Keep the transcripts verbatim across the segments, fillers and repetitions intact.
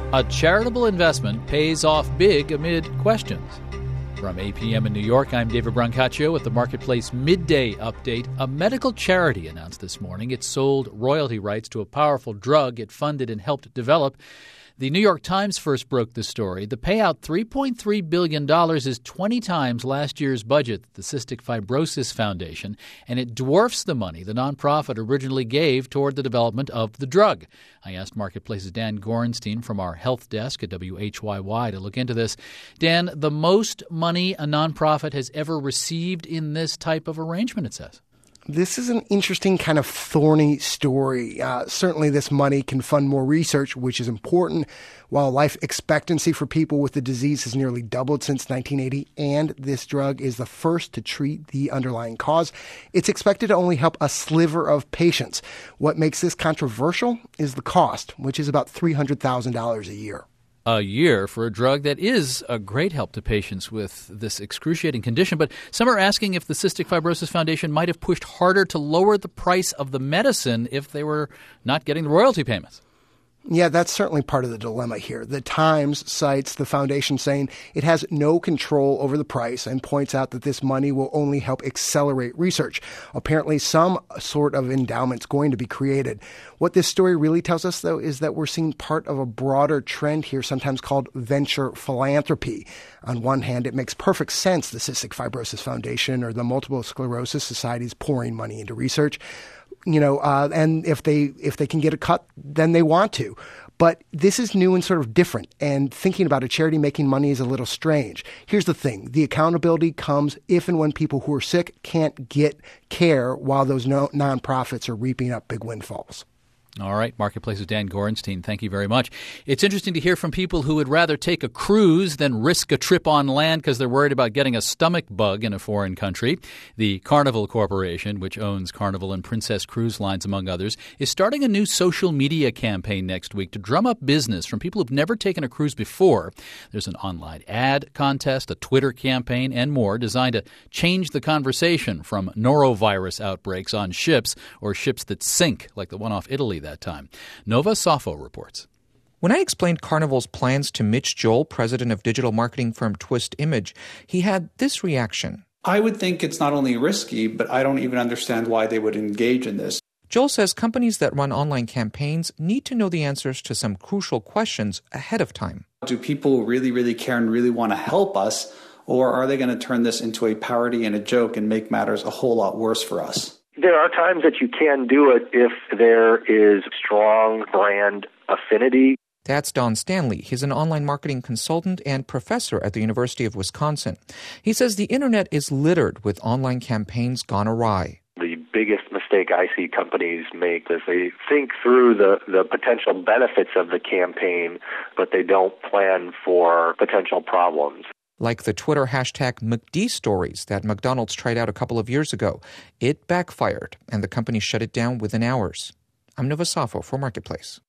A charitable investment pays off big amid questions. From eight p.m. in New York, I'm David Brancaccio with the Marketplace Midday Update. A medical charity announced this morning it sold royalty rights to a powerful drug it funded and helped develop. The New York Times first broke the story. The payout, three point three billion dollars, is twenty times last year's budget, the Cystic Fibrosis Foundation, and it dwarfs the money the nonprofit originally gave toward the development of the drug. I asked Marketplace's Dan Gorenstein from our health desk at W H Y Y to look into this. Dan, the most money a nonprofit has ever received in this type of arrangement, it says. This is an interesting kind of thorny story. Uh, certainly this money can fund more research, which is important. While life expectancy for people with the disease has nearly doubled since nineteen eighty, and this drug is the first to treat the underlying cause, it's expected to only help a sliver of patients. What makes this controversial is the cost, which is about three hundred thousand dollars a year. A year for a drug that is a great help to patients with this excruciating condition. But some are asking if the Cystic Fibrosis Foundation might have pushed harder to lower the price of the medicine if they were not getting the royalty payments. Yeah, that's certainly part of the dilemma here. The Times cites the foundation saying it has no control over the price and points out that this money will only help accelerate research. Apparently, some sort of endowment's going to be created. What this story really tells us, though, is that we're seeing part of a broader trend here, sometimes called venture philanthropy. On one hand, it makes perfect sense the Cystic Fibrosis Foundation or the Multiple Sclerosis Society is pouring money into research. You know, uh, and if they if they can get a cut, then they want to. But this is new and sort of different. And thinking about a charity making money is a little strange. Here's the thing. The accountability comes if and when people who are sick can't get care while those no- nonprofits are reaping up big windfalls. All right. Marketplace's Dan Gorenstein, thank you very much. It's interesting to hear from people who would rather take a cruise than risk a trip on land because they're worried about getting a stomach bug in a foreign country. The Carnival Corporation, which owns Carnival and Princess Cruise Lines, among others, is starting a new social media campaign next week to drum up business from people who've never taken a cruise before. There's an online ad contest, a Twitter campaign, and more designed to change the conversation from norovirus outbreaks on ships or ships that sink, like the one off Italy that time. Nova Safo reports. When I explained Carnival's plans to Mitch Joel, president of digital marketing firm Twist Image, he had this reaction. I would think it's not only risky, but I don't even understand why they would engage in this. Joel says companies that run online campaigns need to know the answers to some crucial questions ahead of time. Do people really, really care and really want to help us, or are they going to turn this into a parody and a joke and make matters a whole lot worse for us? There are times that you can do it if there is strong brand affinity. That's Don Stanley. He's an online marketing consultant and professor at the University of Wisconsin. He says the internet is littered with online campaigns gone awry. The biggest mistake I see companies make is they think through the, the potential benefits of the campaign, but they don't plan for potential problems. Like the Twitter hashtag McDstories that McDonald's tried out a couple of years ago. It backfired, and the company shut it down within hours. I'm Nova Safo for Marketplace.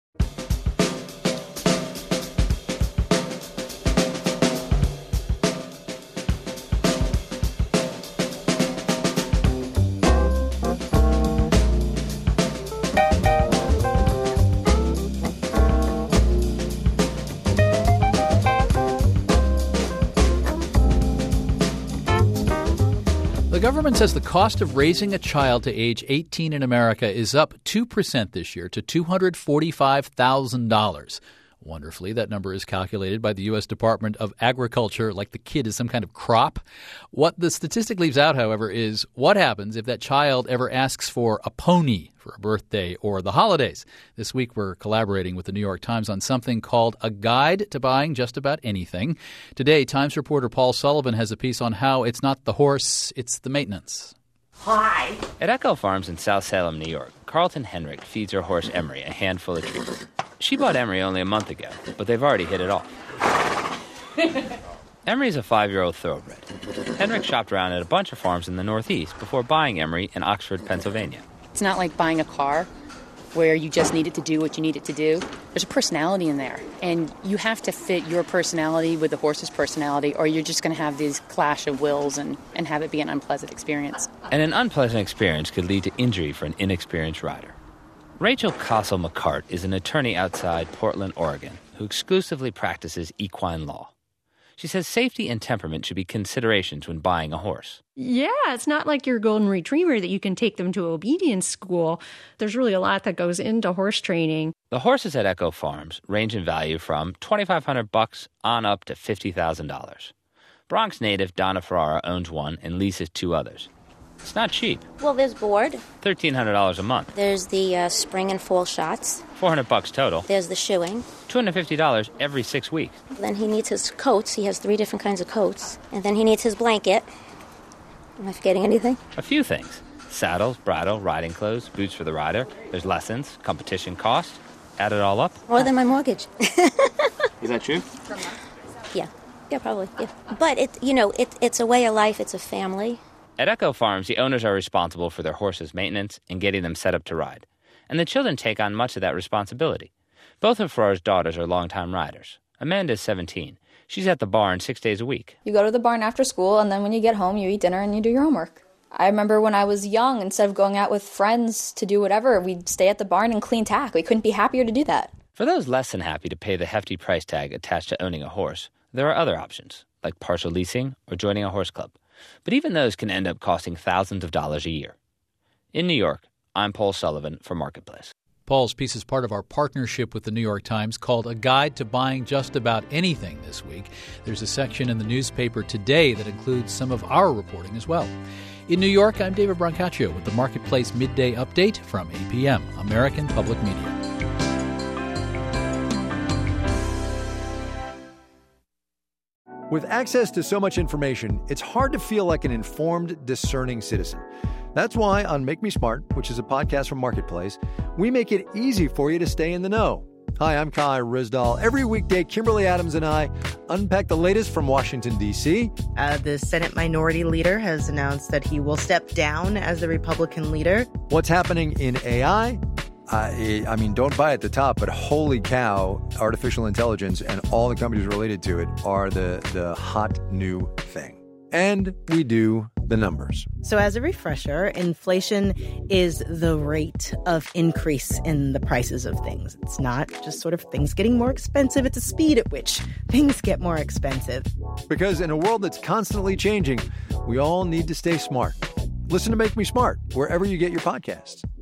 The government says the cost of raising a child to age eighteen in America is up two percent this year to two hundred forty-five thousand dollars. Wonderfully, that number is calculated by the U S Department of Agriculture like the kid is some kind of crop. What the statistic leaves out, however, is what happens if that child ever asks for a pony for a birthday or the holidays. This week, we're collaborating with the New York Times on something called A Guide to Buying Just About Anything. Today, Times reporter Paul Sullivan has a piece on how it's not the horse, it's the maintenance. Hi. At Echo Farms in South Salem, New York, Carlton Henrik feeds her horse Emery a handful of treats. She bought Emery only a month ago, but they've already hit it off. Emery's a five-year-old thoroughbred. Henrik shopped around at a bunch of farms in the Northeast before buying Emery in Oxford, Pennsylvania. It's not like buying a car where you just need it to do what you need it to do. There's a personality in there, and you have to fit your personality with the horse's personality, or you're just going to have these clash of wills and, and have it be an unpleasant experience. And an unpleasant experience could lead to injury for an inexperienced rider. Rachel Castle McCart is an attorney outside Portland, Oregon. who exclusively practices equine law. She says safety and temperament should be considerations when buying a horse. Yeah, it's not like your golden retriever that you can take them to obedience school. There's really a lot that goes into horse training. The horses at Echo Farms range in value from twenty-five hundred bucks on up to fifty thousand dollars. Bronx native Donna Ferrara owns one and leases two others. It's not cheap. Well, there's board. thirteen hundred dollars a month. There's the uh, spring and fall shots. four hundred bucks total. There's the shoeing. two hundred fifty dollars every six weeks. Then he needs his coats. He has three different kinds of coats. And then he needs his blanket. Am I forgetting anything? A few things. Saddles, bridle, riding clothes, boots for the rider. There's lessons, competition cost. Add it all up. More than my mortgage. Is that true? Yeah. Yeah, probably. Yeah. But, it, you know, it, it's a way of life. It's a family. At Echo Farms, the owners are responsible for their horses' maintenance and getting them set up to ride. And the children take on much of that responsibility. Both of Ferrara's daughters are longtime riders. Amanda's seventeen. She's at the barn six days a week. You go to the barn after school, and then when you get home, you eat dinner and you do your homework. I remember when I was young, instead of going out with friends to do whatever, we'd stay at the barn and clean tack. We couldn't be happier to do that. For those less than happy to pay the hefty price tag attached to owning a horse, there are other options, like partial leasing or joining a horse club. But even those can end up costing thousands of dollars a year. In New York, I'm Paul Sullivan for Marketplace. Paul's piece is part of our partnership with the New York Times called A Guide to Buying Just About Anything this week. There's a section in the newspaper today that includes some of our reporting as well. In New York, I'm David Brancaccio with the Marketplace Midday Update from A P M, American Public Media. With access to so much information, it's hard to feel like an informed, discerning citizen. That's why on Make Me Smart, which is a podcast from Marketplace, we make it easy for you to stay in the know. Hi, I'm Kai Rizdal. Every weekday, Kimberly Adams and I unpack the latest from Washington, D C Uh, the Senate Minority Leader has announced that he will step down as the Republican leader. What's happening in A I? Uh, I mean, don't buy at the top, but holy cow, artificial intelligence and all the companies related to it are the, the hot new thing. And we do the numbers. So as a refresher, inflation is the rate of increase in the prices of things. It's not just sort of things getting more expensive. It's the speed at which things get more expensive. Because in a world that's constantly changing, we all need to stay smart. Listen to Make Me Smart wherever you get your podcasts.